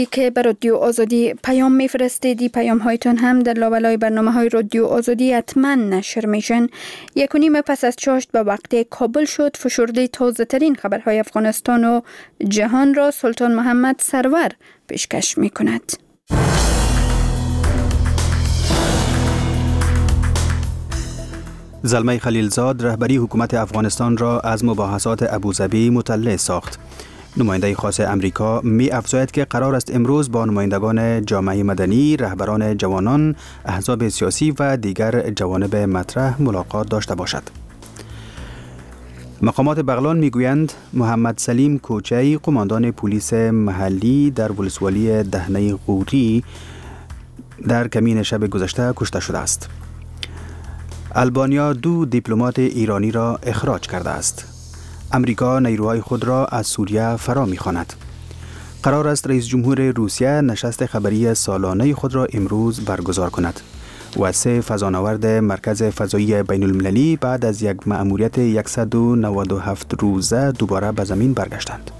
که به رادیو آزادی پیام میفرستید، پیام هایتون هم در لابلای برنامه های رادیو آزادی حتما نشر میشن. 1:30 پس از چاشت به وقت کابل شد. فشرده تازه ترین خبرهای افغانستان و جهان را سلطان محمد سرور پیشکش میکند. زلمه خلیلزاد رهبری حکومت افغانستان را از مباحثات ابوظبی مطلع ساخت. نماینده خاص امریکا می افزاید که قرار است امروز با نمایندگان جامعه مدنی، رهبران جوانان، احزاب سیاسی و دیگر جوانب مطرح ملاقات داشته باشد. مقامات بغلان میگویند محمد سلیم کوچی، قماندان پلیس محلی در ولسوالی دهنه قوری، در کمین شب گذشته کشته شده است. آلبانیا 2 دیپلمات ایرانی را اخراج کرده است. امریکا نیروهای خود را از سوریه فرا می‌خواند. قرار است رئیس جمهور روسیه نشست خبری سالانه خود را امروز برگزار کند و 3 فضانورد مرکز فضایی بین المللی بعد از یک مأموریت 197 روزه دوباره به زمین برگشتند.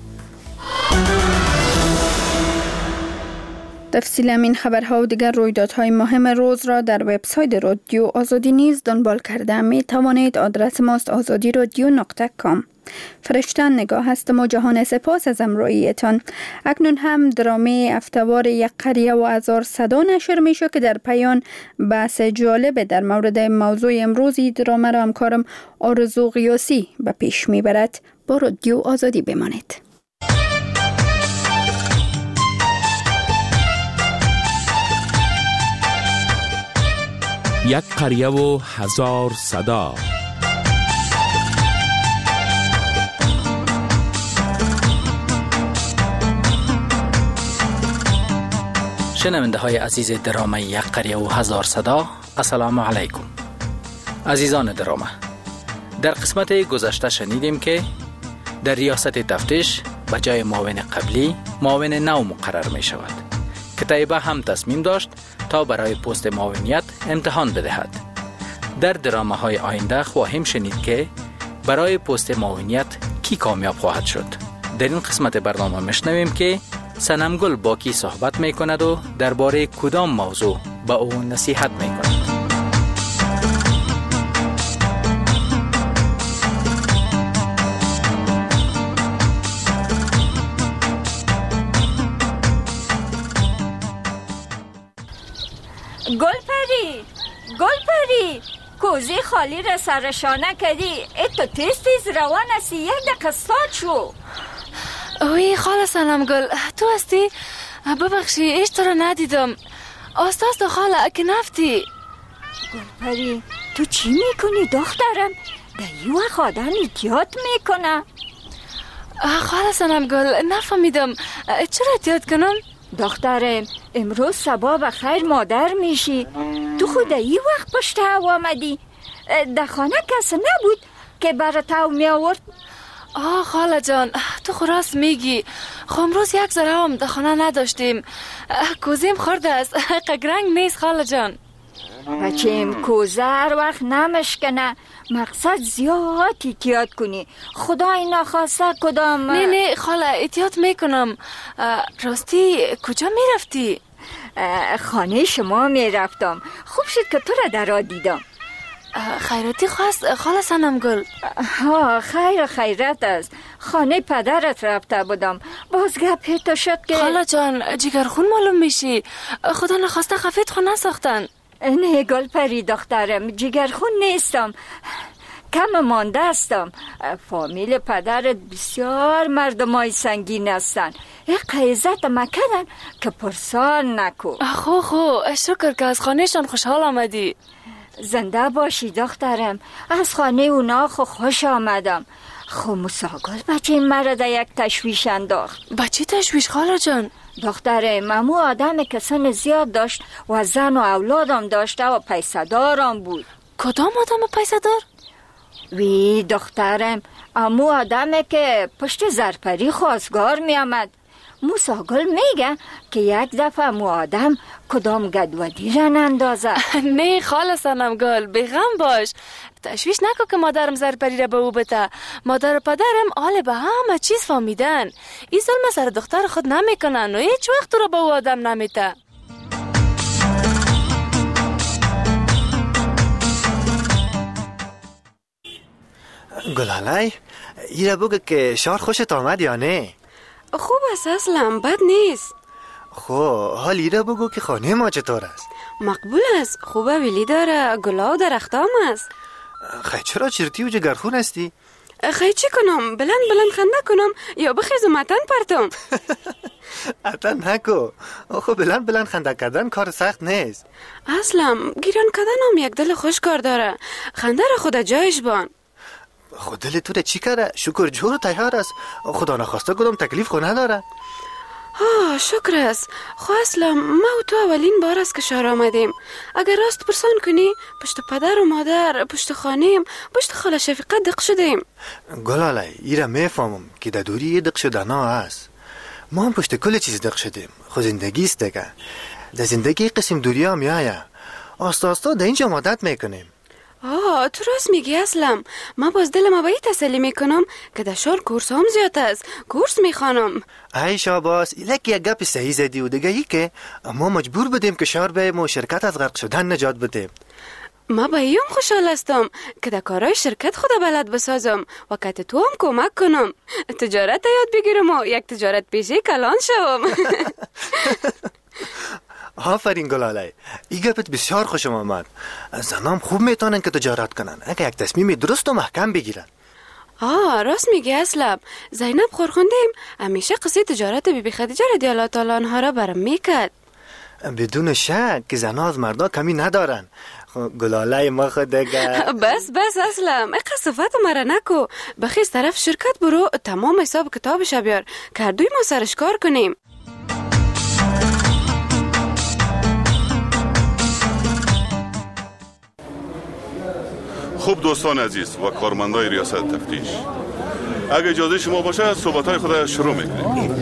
تفصیل این خبرها و دیگر رویدادهای مهم روز را در وبسایت رادیو آزادی نیز دنبال کرده می توانید. آدرس ماست azadiradyo.com. فرشتن نگاه هستم و جهان سپاس از همراهیتان. اکنون هم درامه هفته‌وار یک قریه و هزار صدا نشر می شود که در پایان بحث جالب در مورد موضوع امروزی درامه را همکارم آرزو قیاسی به پیش می برد. با رادیو آزادی بمانید. یک قریه و هزار صدا. شنونده های عزیز درامه یک قریه و هزار صدا، السلام علیکم. عزیزان درامه، در قسمت گذشته شنیدیم که در ریاست تفتیش به جای معاون قبلی معاون نو مقرر می شود که طیبه هم تصمیم داشت تا برای پست معاونیت امتحان بدهد. در درامه های آینده خواهیم شنید که برای پست معاونیت کی کامیاب خواهد شد. در این قسمت برنامه میشنویم که سنمگل با کی صحبت می کند و درباره کدام موضوع با او نصیحت می کند. گلپری کوزی خالی را سرشانه کردی. ای تو تیز روان هستی، 1 دقیقه ساعت شو. اوی خاله سنمگل، تو هستی؟ ببخشی ایش تو را ندیدم. آستاست خاله که نفتی. گلپری تو چی میکنی دخترم؟ در این وقت آدم احتیاط میکنه. خاله سنمگل نفهمیدم، چرا احتیاط کنم؟ دخترم امروز صبح بخیر مادر میشی. تو خود این وقت پشت هوا آمدی؟ در خانه کس نبود که برات می آورد؟ خاله جان تو خراس میگی. خب امروز یک ذره هم در خانه نداشتیم. کوزیم خورده است، قگرنگ نیست خاله جان. بچیم کوزه هر وقت نمشکنه. مقصد زیاد احتیاط کنی، خدای نخواسته کدام. نه خاله احتیاط میکنم. راستی کجا میرفتی؟ خانه شما میرفتم. خوب شد که تو را در دیدم. خیراتی خواست خاله سنمگل؟ خیر خیرت است. خانه پدرت رفته بودم، باز گپ تو شد که خاله جان جگرخون معلوم میشی. خدا نخواسته خفیت خون نساختن. نه گلپری دخترم، جگرخون نیستم، کم مانده هستم. فامیل پدرت بسیار مردمای سنگین هستن. قیزت مکدن که پرسان نکو. خو شکر که از خانهشان خوشحال آمدی. زنده باشی دخترم، از خانه اونا خوش آمدم. خو مساگل بچه مرا در یک تشویش انداخت. بچه تشویش خاله جان؟ دخترم امو آدم که سن زیاد داشت و زن و اولادم داشته و پیسدارم بود. کدام آدم پیسدار؟ وی دخترم امو آدم که پشت زرپری خواستگار می آمد. موساگل میگه که یک دفعه مو آدم کدام گدودی را نندازه. نه خاله صنم گل، بیغم باش. تشویش نکن که مادرم زرپری را به او بده. مادر و پدرم آل به همه چیز فهمیدن. این ظلم سر دختر خود نمیکنن و هیچ وقت تو را به او آدم نمیده. گلاله ایره بگو که شهر خوشت آمد یا نه؟ خوب است اصلا، بد نیست. خو حال ایره بگو که خانه ما چطور است؟ مقبول است، خوبه ویلی داره، گلا و درختام است. خیلی چرا چرتی و جگرخون هستی؟ خیلی چی کنم؟ بلند بلند خنده کنم یا بخیزم اتن پرتم؟ اتن نکو. خو بلند بلند خنده کردن کار سخت نیست. اصلا گیران کردن هم یک دل خوش کار داره. خنده را خود جایش بان. خود دل تو را چی کرده؟ شکر جور تیار است. خدا نخواسته کدام تکلیف خو نداره. شکر است. خو اصلا ما و تو اولین بار است که شهر آمدیم. اگر راست پرسان کنی پشت پدر و مادر، پشت خانیم، پشت خاله شفیقت دق شدیم. گلاله ایره میفهمم که در دوری یه دق شدن ها هست. ما هم پشت کل چیز دق شدیم. خو زندگی است دیگه. در زندگی قسم دوری هم میایه. آستا آستا در اینجا عادت میکنیم. تو راست میگی اسلم. ما باز دل ما به این تسلی میکنم که در شهر کورس هم زیاد است. کورس میخوانم. ای شاباس، ایلک یک گپ صحیح زدی و دیگه ای که ما مجبور بدیم که شهر بریم و شرکت از غرق شدن نجات بدیم. ما به این خوشحال هستم که در کارهای شرکت خود بلد بسازم و که تو هم کمک کنم. تجارت یاد بگیرم و یک تجارت پیشه کلان شوم. آفرین گلاله، این گپت بسیار خوشم آمد. زنام خوب میتونن که تجارت کنن اگه یک تصمیم درست و محکم بگیرن. راست میگی اسلم. زینب خورخوندیم همیشه قصه تجارت بیبی خدیجه رضی الله تعالی عنها را برام میکرد. بدون شک که زنها از مردا کمی ندارن. گلاله ما خود دیگه. بس اسلم، اقا صفت مرا نکو. بخیز طرف شرکت برو، تمام حساب کتابش بیار که هر دوی ما سرش کار کنیم. خوب دوستان عزیز و کارمندای ریاست تفتیش، اگه اجازه شما باشه صحبت‌های خود شروع می‌کنیم.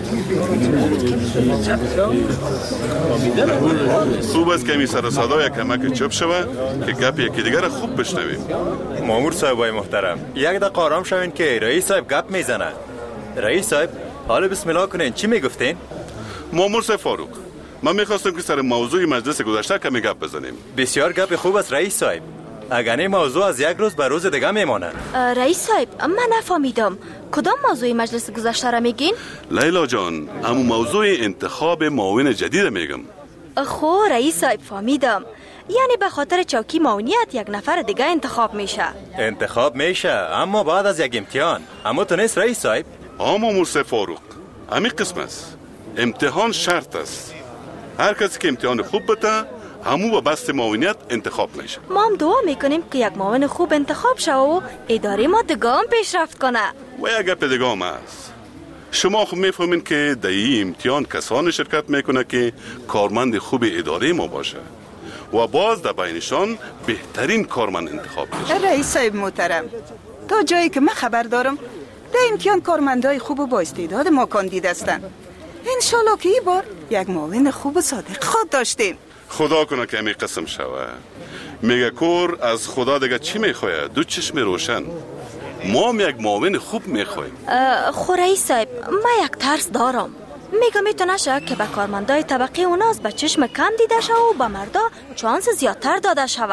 خوب است که می سر صدا یک کمک چپ شوه که گپ یکی دیگر خوب بشنویم. مامور صاحبای محترم، یک دقیقه آرام شوین که رئیس صاحب گپ میزنه. رئیس صاحب حالا بسم الله کنین. چی میگفتین؟ مامور صاحب فاروق، من میخواستم که سر موضوع مجلس گذشته کمی گپ بزنیم. بسیار گپ خوب است رئیس صاحب. اگر این موضوع از یک روز به روز دیگه میمانه. رئیس صاحب من نفهمیدم کدام موضوع مجلس گذشته را میگین؟ لیلا جان، همون موضوع انتخاب معاون جدید میگم. خو رئیس صاحب فهمیدم. یعنی به خاطر چوکی معاونیت یک نفر دیگه انتخاب میشه. انتخاب میشه اما بعد از یک امتحان. اما تو نیست رئیس صاحب؟ مامور صاحب فاروق، همین قسم است. امتحان شرط است. هر کسی که امتحان خوب بده همون با بست معاونیت انتخاب میشه. ما هم دعا میکنیم که یک معاون خوب انتخاب شه و اداره ما دیگه هم پیشرفت کنه. و یک گپ دیگه هم است. شما خوب میفهمین که در این امتحان کسانی شرکت میکنه که کارمند خوب اداره ما باشه و باز در بینشان بهترین کارمند انتخاب میشه. رئیس صاحب محترم، تا جایی که من خبر دارم در امتحان کارمندای خوب و با استعداد ما کاندید هستند. انشالله که این بار یک معاون خوب و صادق خود داشتیم. خدا کنه که همی قسم شوه. میگه کور از خدا دیگه چی میخواه؟ دو چشم روشن. ما هم یک معاون خوب میخوایم. خو رئیس صاحب، من یک ترس دارم. میگم میتونه شه که به کارمندای طبقه اوناز به چشم کم دیده شه و به مردا چانس زیادتر داده شوه.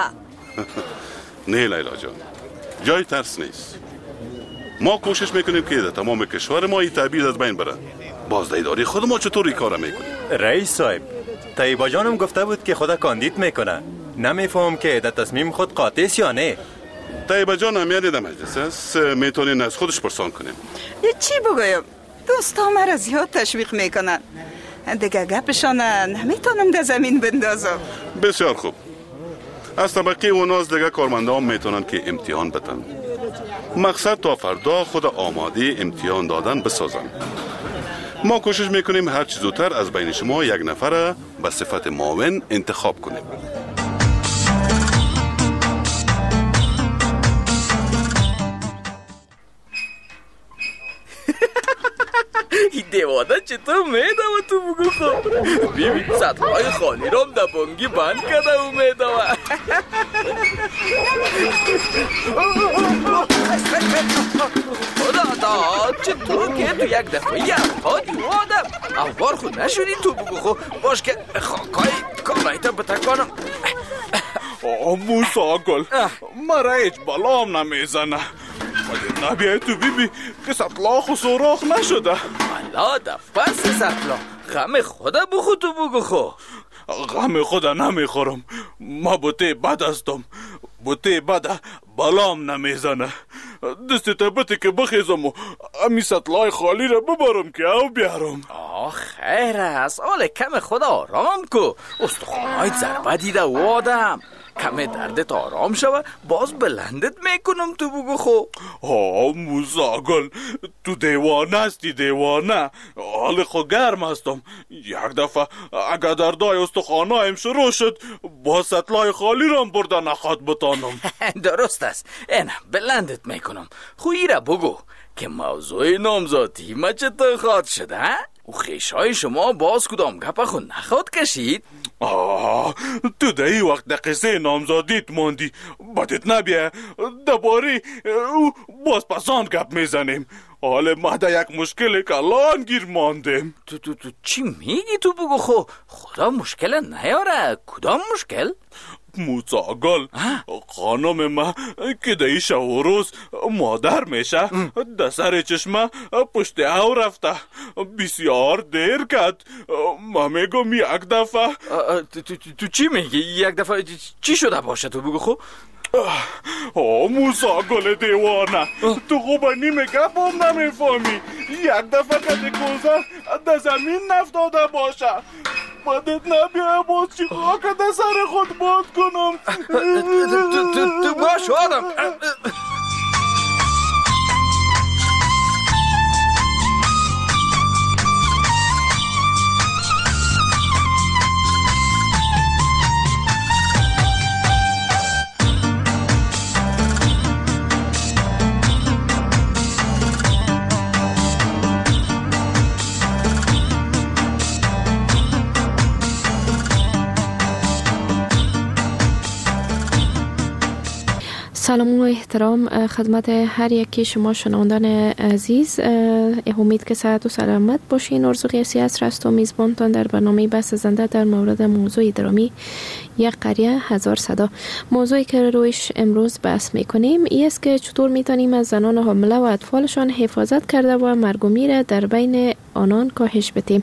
نه لیلا جان، جای ترس نیست. ما کوشش میکنیم که در تمام کشور ما این تعبیر از بین بره. باز در اداره خود ما چطور این کار میکنیم؟ رئیس صاحب، طیبا جانم گفته بود که خدا کاندید میکنه. نمیفهم که در تصمیم خود قاطع است یا نه. طیبا جان هم یعنی در مجلس است، میتونین از خودش پرسان کنیم. چی بگویم؟ دوستا مرا زیاد تشویق میکنن. دیگه گپشان نمیتونم در زمین بندازم. بسیار خوب. از طبقه اوناز دیگه کارمندان میتونن که امتحان بدن. مقصد تا فردا خود آماده امتحان دادن بسازن. ما کوشش میکنیم هر چیز زودتر از بین شما یک نفر به صفت معاون انتخاب کنیم. دیواده چطور میده و تو بگو خب. ببین سطلای خالی رام در بانگی بند کرده و میده و خدا دا چطور که تو یک دفعه افغانی آدم اوار خود نشدی تو بگو خب. باش که خاکای کامایتا بتکنم. موسا گل مرا هیچ بلام نمیزنه. ولی نبیای تو بیبی که سطلاخ و سوراخ نشده. ملا دا پس سطلا غم خدا بخو تو بگو خو. غم خدا نمیخورم. ما بوته بد هستم. بوته بده بلام نمیزنه. دستی تبتی که بخیزم و امی سطلای خالی را ببرم که او بیارم. خیر است. حال کم خدا آرام کو. استخوانایت ضربه دیده و آدم. کم دردت آرام شوه باز بلندت میکنم تو بگو خو. موسا گل تو دیوانه استی دیوانه. حال خو گرم هستم. یک دفعه اگر دردای استخوانایم شروع شد با سطلای خالی رام برده نخواد بتانم. درست است. اینه بلندت میکنم. خویی را بگو که موضوع نامزادی ما چطور خواد شده؟ او خیشای شما باز کدام گپ خود نخواد کشید؟ تو در ای وقت در قصه نامزادیت ماندی. بدت نبیه دباری او باز پسان گپ میزنیم. حالا ما در یک مشکل کلان گیر ماندیم. تو چی میگی تو بگو خو. خدا مشکل نیاره. کدام مشکل؟ موسا گل خانم ما که در شب و روز مادر میشه در سر چشمه پشت او رفته. بسیار دیر کرد. ما میگم یک دفعه. تو چی میگی؟ یک دفعه چی شده باشه تو بگو خو. موسا گل دیوانه تو خوبه نیمه گپ هم نمیفهمی. یک دفعه که کوزه در زمین نفتاده باشه. بدت نبیه باز چی خواهد در سر خود باد کنم. تو باش آدم. سلام و احترام خدمت هر یکی شما شنوندان عزیز. امید که صحت و سلامت باشین. ارزو قیاسی است و میزبانتان در برنامه بحث زنده در مورد موضوع درامی یک قریه هزار صدا. موضوعی که رویش امروز بحث میکنیم این است که چطور میتونیم از زنان حامله و اطفالشان حفاظت کرده و مرگ و میر در بین آنان کاهش بدیم.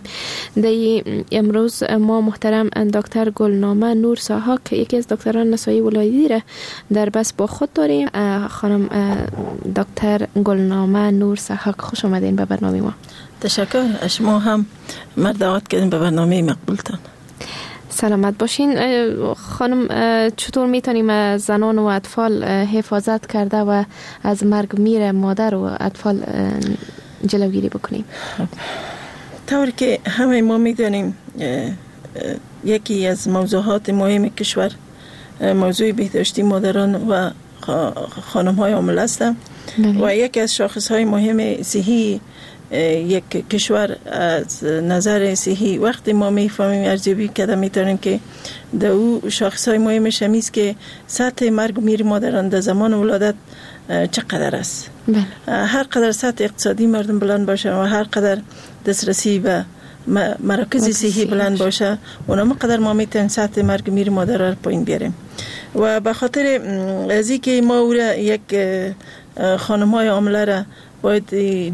امروز ما محترم دکتر گلنامه نور ساحق یکی از دکتران نسایی ولایتی را در بس با خود داریم. خانم دکتر گلنامه نور ساحق خوش آمدین به برنامه ما. تشکر. شما هم دعوت کردین به برنامه مقبولتان. سلامت باشین. خانم چطور میتونیم زنان و اطفال حفاظت کرده و از مرگ میر مادر و اطفال جلوگیری بکنیم؟ طوری که همه ما میدانیم یکی از موضوعات مهم کشور موضوع بهداشتی مادران و خانم های حامله است و یکی از شاخص های مهم صحی یک کشور از نظر صحی وقتی ما میفهمیم ارزیابی کرده میتونیم که در او شاخص های مهمش همیست که سطح مرگ و میر مادران در زمان ولادت چقدر است. هر قدر سطح اقتصادی مردم بلند باشه و هر قدر دسترسی به مراکز صحی بلند باشه اونم قدر ما میتونیم سطح مرگ میر مادر را پایین بیاریم. و به خاطر از اینکه ما او را یک خانم های حامله را باید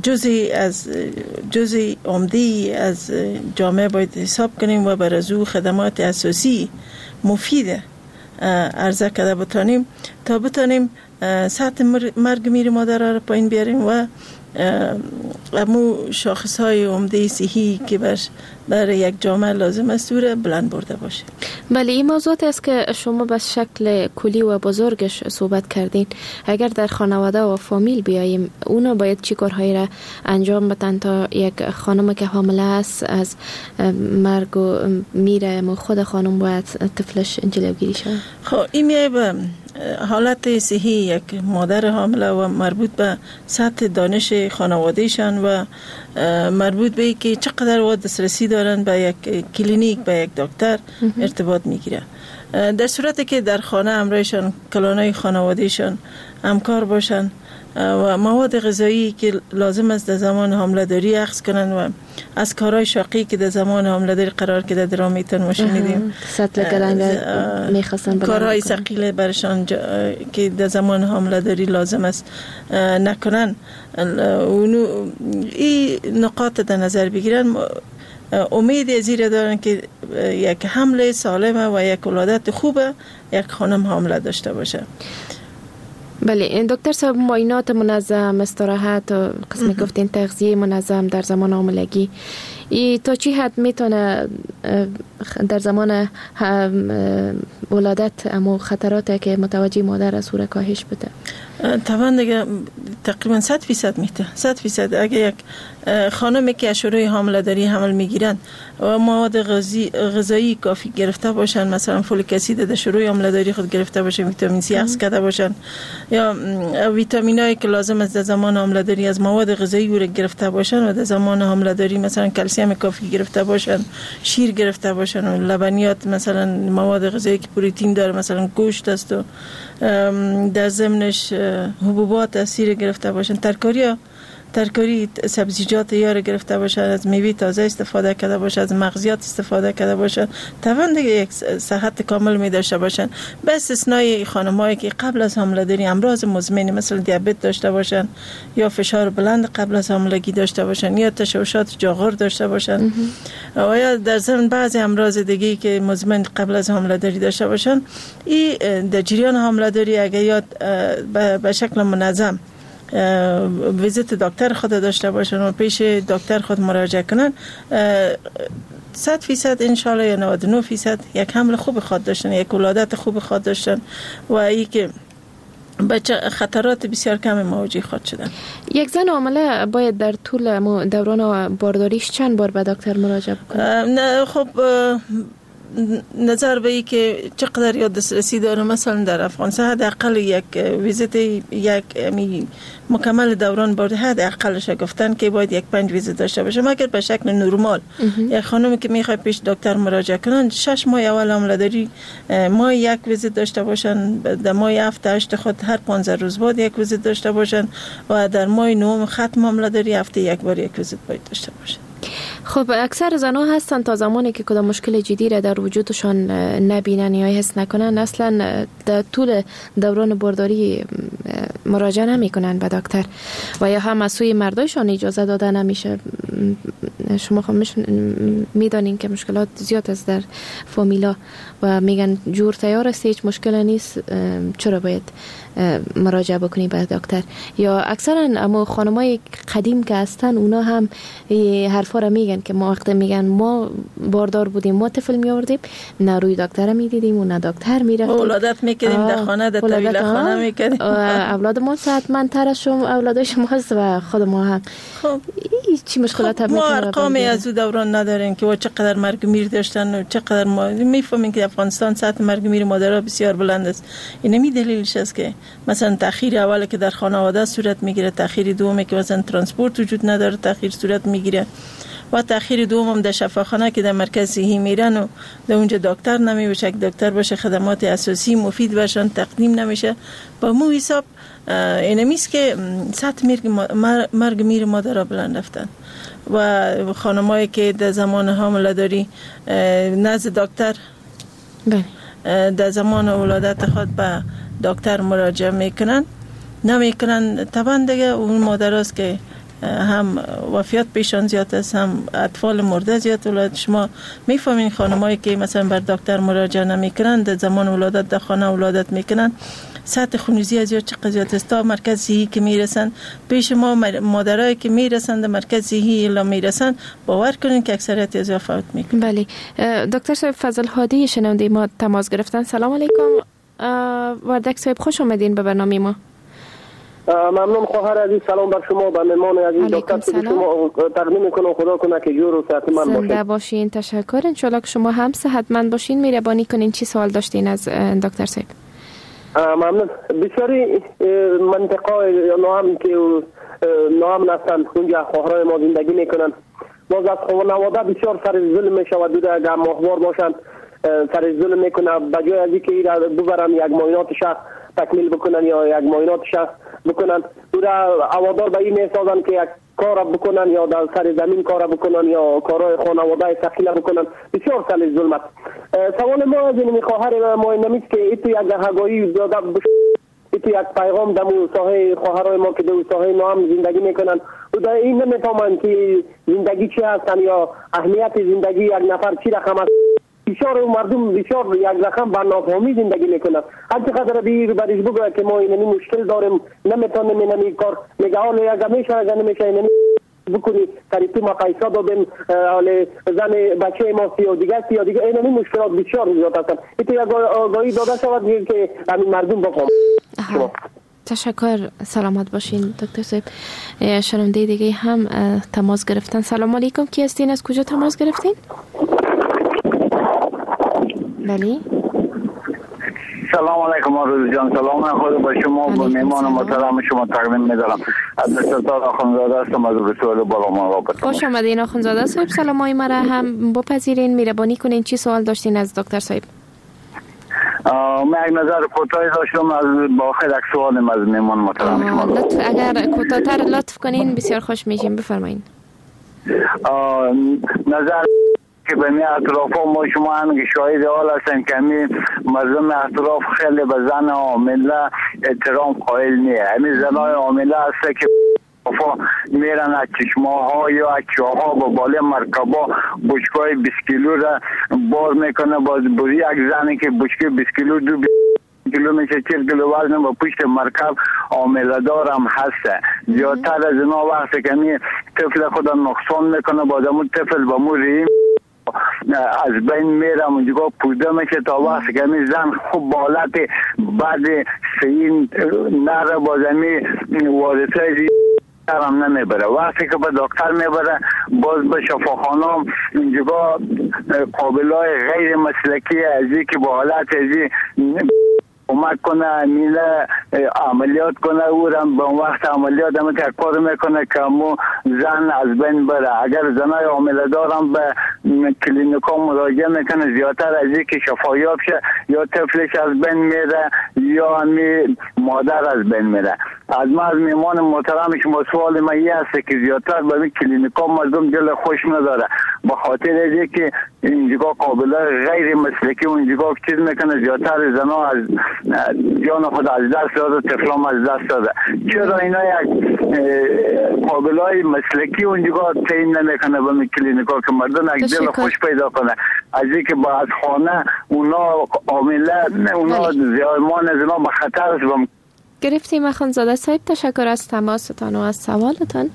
جزئی عمده از جامعه باید حساب کنیم و بر از او خدمات اساسی مفید عرضه کرده بتانیم تا بتانیم سطح مرگ میر مادر را پایین بیاریم و امو شاخص های عمده صحی که برای یک جامعه لازم است او را بلند برده باشه. بله، این موضوعات است که شما به شکل کلی و بزرگش صحبت کردین. اگر در خانواده و فامیل بیاییم اونا باید چی کارهایی را انجام بدن تا یک خانم که حامله است از مرگ و میر خود خانم باید طفلش جلوگیری شود؟ خب این میای به حالت صحی یک مادر حامله و مربوط به سطح دانش خانوادهشان و مربوط به که چقدر و دسترسی دارن به یک کلینیک، به یک دکتر ارتباط میگیره. در صورتی که در خانه همراهشان کلانای خانوادهشان همکار باشن و مواد غذایی که لازم است در زمان حامله داری اخذ کنن و از کارهای شاقی که در زمان حامله داری قرار که در درامیتن ما شنیدیم سطل گلنگ میخواستن کارهای ثقیل برشان که در زمان حامله داری لازم است نکنن. این نقاط در نظر بگیرن. امید ازیره دارن که یک حمل سالمه و یک ولادت خوبه یک خانم حامله داشته باشه. بله دکتر صاحب، معاینات منظم، استراحت و قسمی گفتین تغذیه منظم در زمان حاملگی تا چی حد میتونه در زمان ولادت اما خطراتی که متوجه مادر از او کاهش بده؟ طبعا دیگه تقریبا 100% میته. 100% اگه یک خانمی که شروع حامله داری حمل میگیرن و مواد غذایی کافی گرفته باشن، مثلا فولیک اسید در شروع حامله داری خود گرفته باشن، ویتامین سی اخذ کرده باشن یا ویتامینایی که لازم است در زمان حامله داری از مواد غذایی رو گرفته باشن و در زمان حامله داری مثلا کلسیم کافی گرفته باشن، شیر گرفته باشن و لبنیات، مثلا مواد غذایی که پروتئین داره مثلا گوشت است و در ضمنش حبوبات اسیر گرفته باشن، ترکاری سبزیجات یار گرفته باشن، از میوه تازه استفاده کرده باشن، از مغزیات استفاده کرده باشن، طبعا دیگه یک صحت کامل می داشته باشن. به استثنای خانمایی که قبل از حامله داری امراض مزمن مثل دیابت داشته باشن یا فشار بلند قبل از حاملگی داشته باشن یا تشوشات جاغور داشته باشن و یا در ضمن بعضی امراض دیگه که مزمن قبل از حامله داری داشته باشن، این در جریان حامله داری اگه یاد به شکل منظم ویزیت دکتر خود داشته باشن و پیش دکتر خود مراجعه کنن، 100% انشالله یا 99% یک حمل خوب خود داشتن، یک ولادت خوب خود داشتن و ای که بچه خطرات بسیار کم مواجه خود شدن. یک زن حامله باید در طول دوران بارداریش چند بار به دکتر مراجعه کنه؟ خب نظر به ای که چقدر یا دسترسی داره، مثلا در افغانستان حداقل یک ویزیت یک مکمل دوران بارد حداقلش گفتن که باید یک 5 ویزیت داشته باشه. مگر به شکل نرمال یک خانمی که میخواد پیش دکتر مراجعه کنن 6 ماه اول حامله داری ماه یک ویزیت داشته باشن، در ماه 7-8 خود هر 15 روز بعد یک ویزیت داشته باشن و در ماه 9 ختم حامله داری هفته یک بار یک ویزیت باید داشته باشن. خب اکثر زنها هستن تا زمانی که کدام مشکل جدی را در وجودشان نبینن یا حس نکنن اصلا در طول دوران بارداری مراجعه نمی کنن به دکتر و یا هم از سوی مردایشان اجازه داده نمیشه. شما خب میدانین که مشکلات زیاد است در فامیلا و میگن جور تیار است، هیچ مشکل نیست، چرا باید مراجعه بکنی به دکتر؟ یا اکثرا اما خانمای قدیم که هستن اونا هم حرفا را میگن که ما وقتی میگن ما باردار بودیم ما طفل میاوردیم نه روی دکتر میدیدیم و نه دکتر میرفتیم، ولادت میکردیم در خانه، در طویله خانه میکردیم، اولاد ما صحتمندتر از شما اولاد شماست و خود ما هم. خب چی مشکلات هم ما ارقامی از او دوران نداریم که چقدر مرگ میر داشتن و چقدر ما میفهمیم که افغانستان سطح مرگ میر مادرها بسیار بلند است. این نمی دلیلش است که مثلا تأخیر اولی که در خانواده صورت میگیره، تأخیر دومی که مثلا ترانسپورت وجود نداره تأخیر صورت میگیره و تأخیر دوم در شفاخانه که در مرکز صحی میرن و در اونجا دکتر نمیشه، دکتر باشه خدمات اساسی مفید باشن تقدیم نمیشه. با مو حساب اینمیست که سطح مرگ میر مادرها بلند رفتن و خانمایی که در زمان حامله داری نزد دکتر در زمان ولادت خود به دکتر مراجعه میکنن نمیکنن، طبعا دیگه اون مادر است که هم وفیات پیشان زیاد است، هم اطفال مرده زیاد ولادت. شما میفهمین خانمایی که مثلا بر دکتر مراجعه نمیکنن در زمان ولادت در خانه ولادت میکنن سطح خونریزی از چقدر زیاد است. تا مرکز صحی که میرسن پیش ما مادرایی که میرسن در مرکز صحی الا میرسن باور کنین که اکثریت از فوت میکنن. بله دکتر صاحب فضل هادی شنونده ما تماس گرفتن. سلام علیکم وردک صاحب، خوش آمدین به برنامه ما. ممنون خواهر عزیز، سلام بر شما و مهمان عزیز دکتر شما تقدیم میکنم. خدا کنه که جور و صحتمند باشین. زنده باشین. تشکر. ان شاء الله که شما هم صحتمند باشین. مهربانی کنین چی سوال داشتین از دکتر صاحب؟ ممنون. بسیاری منطقه نام که نام هستند اونجا خواهرای ما زندگی میکنن. باز از خانواده بسیار سر ظلم میشود. دوده اگر ماهوار باشند سر ظلم میکنه. بجای از اینکه ایرا ببرن یک معایناتش تکمیل بکنن یا یک معایناتش بکنن، دوده اوادار به این میسازن که یک کار بکنن یا در سر زمین کار بکنن یا کارهای خانواده ثقیل بکنن. بسیار سر ظلم است. سوال ما از این خواهر ما نمیست که ایتو یک هگاهی داده ایتو یک پیغام دمو ساحه خواهرای ما که دو ساحه نام زندگی میکنن و در این نمیفهمن که زندگی چی هستن یا اهمیت زندگی یک نفر چی رقم است. بسیار مردم بسیار یک رقم بر نافهمی زندگی میکنن. هر چقدر بیر برش بگوید که ما اینمی مشکل داریم نمیتونیم اینمی کار میگه حالا یک میشه اگر نمیشه اینمی بکنی تریتو ما پیسا دادیم حالا زن بچه ما یا دیگه اینمی مشکلات بسیار زیاد هستن. ایتو یک آگاهی داده شود که همین مردم بفهم. تشکر. سلامت باشین دکتر صاحب. شنونده دیگه هم تماس گرفتن. سلام علیکم. کی هستین؟ از کجا تماس گرفتین؟ بله. سلام علیکم آرزو جان. سلام خود با شما و مهمان محترم شما تقدیم می‌دارم. عبدالستار آخوندزاده هستم از رسول بالا مراقبت. خوش آمدین آخوندزاده صاحب. سلامای مرا هم بپذیرین. مهربانی کنین چی سوال داشتین از دکتر صاحب؟ من یک نظر کوتاهی داشتم از با خیر یک سوالم از مهمان محترم شما. اگر کوتاه‌تر لطف کنین بسیار خوش میشیم. بفرمایید. نظر که به می اطراف ما شما هم شاهد حال هستن که همین مردم اطراف خیلی به زن عامله احترام قائل نیه. همین زنای عامله هسته که میرن از چشماها یا از چاها با بالای مرکبا بشکای 20 کیلو را بار میکنه. باز بوری یک زنی که بشکای 20 کیلو 2 کیلو میشه 40 کیلو وزن با پشت مرکب عامله دار هم هسته. زیادتر از اینا وقتی که می طفل خود نقصان میکنه باز همون طفل با مو از بین میرم اونجا پوده میشه تا وقتی که می زن خوب بالت بعد سین نره بازمی وارثه هم نمیبره. وقتی که به دکتر میبره باز به شفاخانه اینجا قابلای غیر مسلکی ازی که با حالت ازی کمک کنه میله عملیات کنه او را به وقت عملیات هم کار میکنه که مو زن از بین بره. اگر زنای عامله دارم به کلینیکا مراجعه میکنه زیادتر از این که شفایاب شه یا طفلش از بین میره یا همی مادر از بین میره. از ما از میمان محترم شما سوال ما یه هست که زیادتر به این کلینیکا مردم دل خوش نداره به خاطر ازی که اینجا قابله غیر مسلکی اونجا چیز میکنه زیادتر زنا از جان خود از دست داده طفلام از دست داده. چرا اینا یک قابلای مسلکی اونجا تعیین نمیکنه به کلینیکا که مردم یک دل خوش پیدا کنه از اینکه با از خانه اونا عامله اونا زیادمان از اونا به خطر است. گرفتیم آخوندزاده صاحب. تشکر از تماستان و از سوالتان.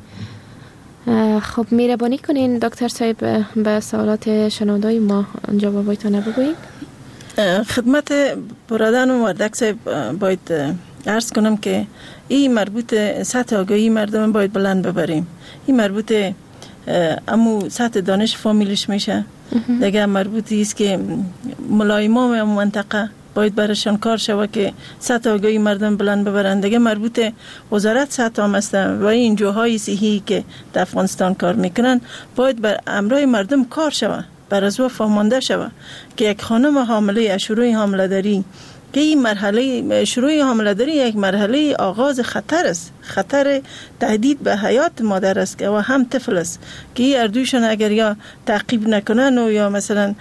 خب مهربانی کنین دکتر صاحب به سوالات شنوندای ما جوابایتان بگویید. خدمت برادران و وردک صاحب باید عرض کنم که این مربوط سطح آگاهی مردم باید بلند ببریم. این مربوط امو سطح دانش فامیلش میشه. دیگه مربوطی است که ملایمان و منطقه باید برشان کار شود که سطح آگاهی مردم بلند ببرند. دیگه مربوط وزارت سطح هم هستن و این جوهای صحی که در افغانستان کار میکنن باید بر امرای مردم کار شود، بر از و فهمانده شود که یک خانم حامله شروع حامله داری که این مرحله شروع حامله داری یک مرحله آغاز خطر است، خطر تهدید به حیات مادر است و هم طفل است که این اردویشون اگر یا تعقیب نکنن و یا مثلا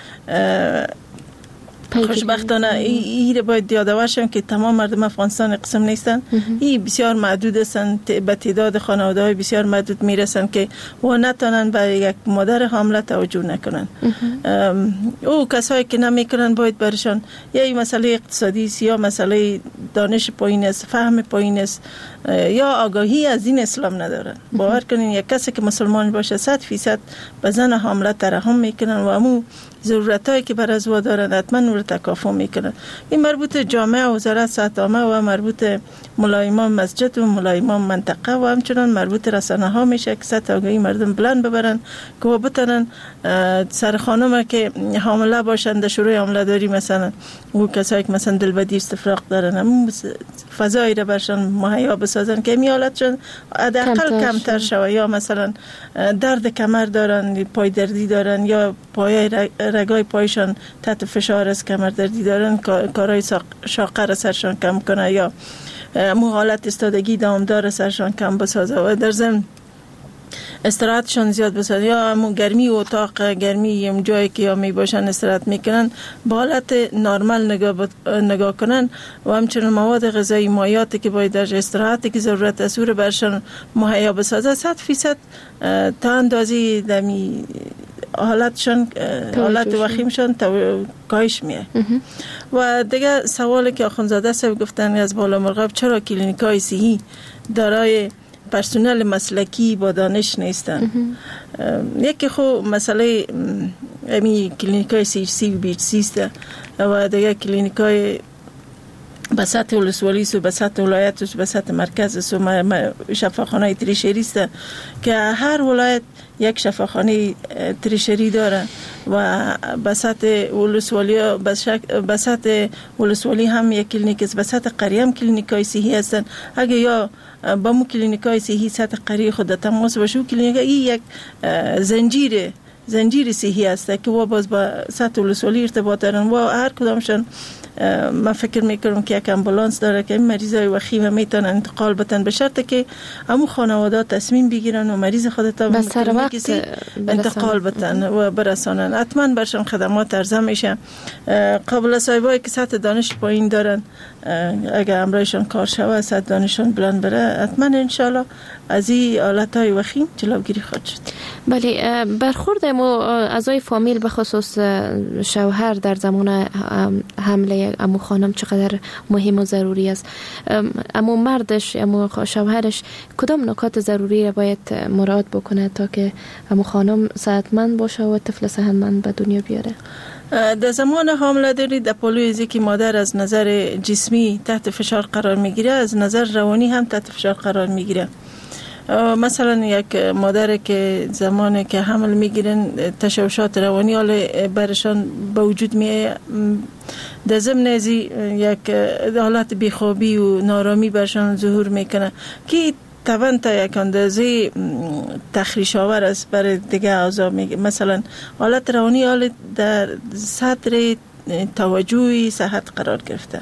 خوشبختانه این باید یادآور شم که تمام مردم افغانستان قسم نیستن. این بسیار محدود هستن، به تعداد خانواده‌های بسیار محدود میرسن که و نتونن به یک مادر حامله توجه نکنن. او کسایی که نمیکنن باید برشان یا مسئله اقتصادی است یا مسئله دانش پایین است، فهم پایین است یا آگاهی از این اسلام ندارن. باور کنین یک کسی که مسلمان باشه 100% به زن حامله ترحم میکنن و امو ضرورتایی که بر از وا دارند حتما اون رو تکافؤ میکنند. این مربوط جامعه وزارت صحت عامه و مربوط ملایمان مسجد و ملایمان منطقه و همچنان مربوط رسانه ها میشه که سطح آگاهی مردم بلند ببرن که بتونن سر خانم که حامله باشن در شروع حامله داری مثلا او کسایی که مثلا دلبدی استفراغ دارن هم فضایی رو برشان مهیا بسازن که می حالتشون حداقل کمتر شوه، یا مثلا درد کمر دارن، پای دردی دارن یا پای رگای پایشان تحت فشار است، کمر دردی دارن، کارهای شاقه را سرشان کم کنه یا مو حالت استادگی دامدار سرشان کم بسازه و در ضمن استراحتشان زیاد بسازه یا همون گرمی اتاق گرمی اون جایی که یا می باشن استراحت میکنن با حالت نرمال نگاه کنن و همچنین مواد غذایی مایاتی که باید در استراحتی که ضرورت است رو برشان مهیا بسازه 100% تا اندازی دمی حالتشان حالت وخیمشان کاهش میه. و دیگه سوالی که آخوندزاده صاحب گفتن از بالا مرغاب چرا کلینیکای صحی دارای پرسنل مسلکی با دانش نیستن؟ یکی خب مسئله امی کلینیکای سی بی است و دیگه کلینیکای به سطح ولسوالی و به سطح ولایت و به سطح مرکز و شفاخانه تریشری است که هر ولایت یک شفاخانه تریشری داره و به سطح ولسوالی به سطح ولسوالی هم یک کلینیک است، به سطح قریه هم کلینیکای صحی هستن. اگه یا با مو کلینیکای صحی سطح قریه خود تماس باشه و کلینیک این یک زنجیر صحی است که و باز با سطح ولسوالی ارتباط دارن و هر کدامشون من فکر میکنم که یک امبولانس داره که این مریضای وخیم میتونن انتقال بتن به شرط که همون خانواده تصمیم بگیرن و مریض خودتا به کلینیک انتقال بتن و برسانن. حتما برشان خدمات ارزه میشه. قابل صاحبایی که سطح دانش پایین دارن اگر امرایشان کار شوه سطح دانشان بلند بره حتما انشالله از این حالتهای وخیم جلوگیری خواهد شد. بله، برخورد اعضای فامیل به خصوص شوهر در زمان حمله امو خانم چقدر مهم و ضروری است؟ امو مردش امو شوهرش کدام نکات ضروری را باید مراعات بکنه تا که امو خانم صحتمند باشه و طفل صحتمند به دنیا بیاره؟ در زمان حامله داری در پلوی که مادر از نظر جسمی تحت فشار قرار میگیره، از نظر روانی هم تحت فشار قرار میگیره. مثلا یک مادر که زمانی که حمل میگیرن تشوشات روانی حال برشان به وجود میه، در ضمن از یک حالت بیخوابی و نارامی برشان ظهور میکنه که طبعا تا یک اندازه تخریش آور است برای دیگه اعضا. مثلا حالت روانی حال در صدر توجهی صحت قرار گرفته.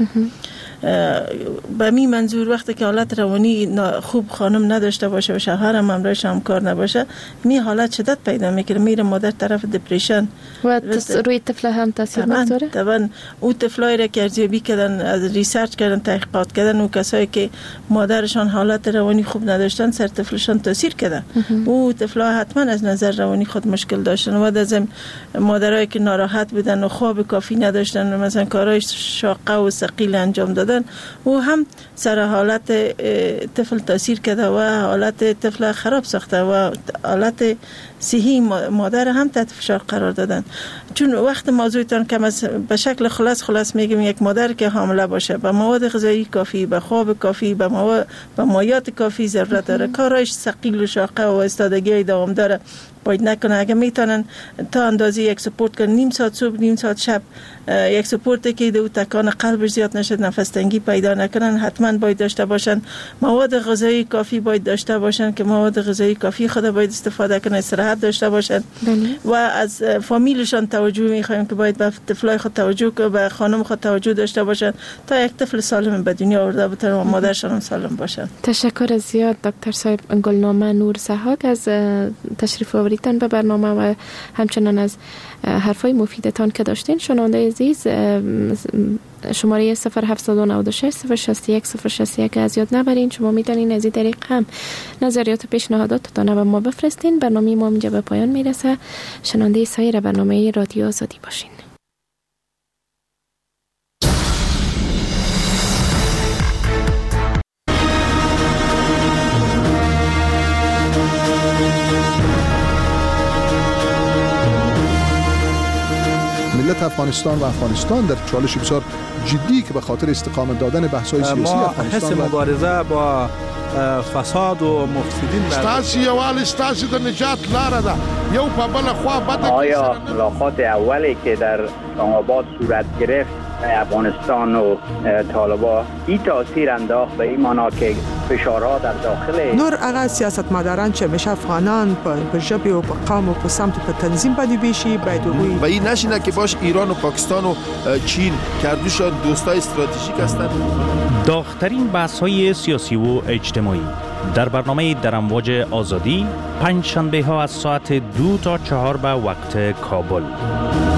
به می منظور وقتی که حالت روانی خوب خانم نداشته باشه و شوهرم همراهش همکار نباشه، می حالت شدت پیدا میکنه، میره مادر طرف دپریشن و روی طفل هم تاثیر میذاره. طبعا او طفلایی را که ارزیابی کردن، از ریسرچ کردن، تحقیقات کردن، او کسایی که مادرشان حالت روانی خوب نداشتن سر طفلشان تاثیر کرده. او طفلا حتما از نظر روانی خود مشکل داشتن و از مادرایی که ناراحت بودن و خواب کافی نداشتن و مثلا کارهای شاقه و ثقیل انجام دادن، او هم سر حالت طفل تاثیر کرده و حالت طفل خراب ساخته و حالت صحی مادر هم تحت فشار قرار دادن. چون وقت موضوعتان کم از به شکل خلاص میگم یک مادر که حامله باشه با مواد غذایی کافی، با خواب کافی، با مایات کافی ضرورت داره. کارایش ثقیل و شاقه و استادگی دوام داره باید نکنه. اگه میتونن تا اندازه یک سپورت کنن، نیم ساعت صبح نیم ساعت شب، یک سپورت که دو تکان قلبش زیاد نشه، نفس تنگی پیدا نکنن، حتما باید داشته باشن. مواد غذایی کافی باید داشته باشن که مواد غذایی کافی خود باید استفاده کنن، استراحت داشته باشن. و از فامیلشان توجه میخوایم که باید به طفلای خود توجه کنه، به خانم خود توجه داشته باشن تا یک طفل سالم به دنیا آورده بتونه و مادرشان هم سالم باشن. تشکر زیاد دکتر صاحب گلنامه نور ضحاک از تشریف آوریدن به برنامه و همچنان از حرفای مفیدتان که داشتین. شنونده عزیز، شماره 0796 061 061 از یاد نبرین. شما میتونین از این طریق هم نظریات و پیشنهاداتتان به ما بفرستین. برنامه ما اینجا به پایان میرسه. شنونده سایر برنامه رادیو آزادی باشین. ملت افغانستان و افغانستان در چالش بسیار جدی که به خاطر استقامت دادن بحث‌های سیاسی افغانستان ما حس مبارزه با فساد و مفسدین ستاسي یوال ستاسي د نجات لاره ده یو په بل خوا بده. آیا ملاقات اولی که در اسلام آباد صورت گرفت افغانستان و طالبان این تاثیر انداخت به این معنا که فشارها در داخل نور هغه سیاستمداران چې همیشه افغانان په ژبه او په قوم او په سمت په تنظیم باندې بیشي باید وي و این نشینه که باش ایران و پاکستان و چین کردوشان دوستای استراتژیک هستند. داغ‌ترین بحث‌های سیاسی و اجتماعی در برنامه در امواج آزادی پنج شنبه ها از ساعت 2 تا 4 به وقت کابل.